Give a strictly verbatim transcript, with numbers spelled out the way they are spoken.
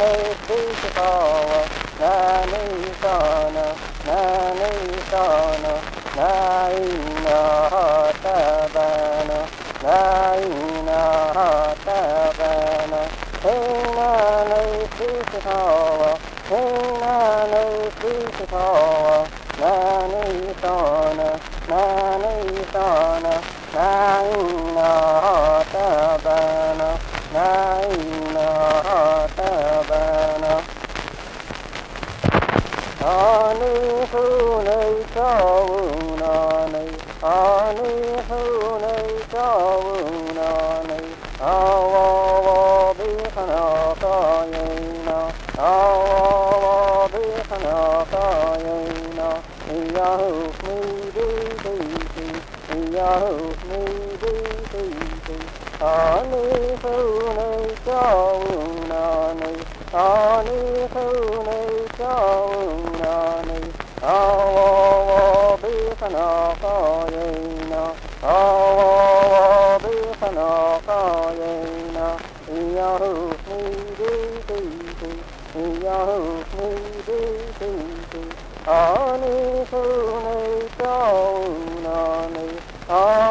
Shishikawa, Nani Sana, Nani Sana, Naina Hatabana, Naina Hatabana, Hey Nani Shishikawa, Hey Nani Shishikawa, Nani Sana, Nani Sana, Naina Hatabana, Naina Hatabana. Ani hunay kaunanay, ani hunay kaunanay, awawa bihana kayena, awawa bihana kayena, iyahu ni di di di, iyahu ni di di di. Ani hunay kaunanay, ani hunay kaunanay, awawa bihana kayena, awawa bihana kayena, iyahu ni di di di, iyahu ni di di di. Ani hunay kaunanay,